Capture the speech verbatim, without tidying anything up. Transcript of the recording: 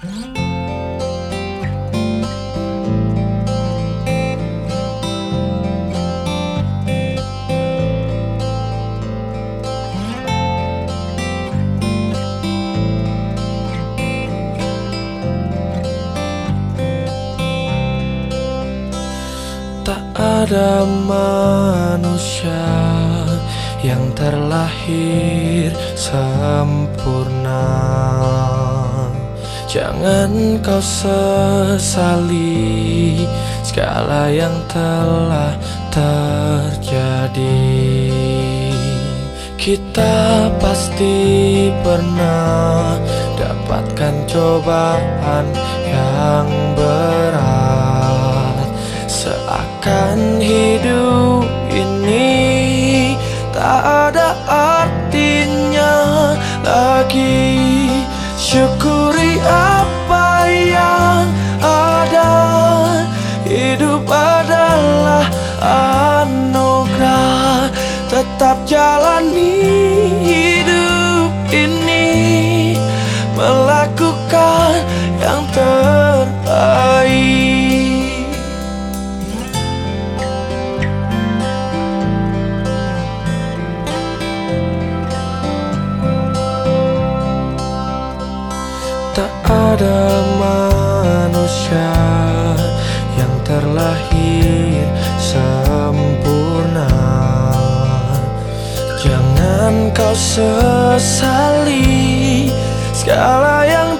Tak ada manusia yang terlahir sempurna. Jangan kau sesali segala yang telah terjadi. Kita pasti pernah dapatkan cobaan yang berat. Seakan hidup ini tak ada artinya lagi. Syukuri apa yang ada. Hidup adalah anugerah. Tetap jalani hidup ini, melakukan yang terbaik. Tak ada manusia yang terlahir sempurna. Jangan kau sesali segala yang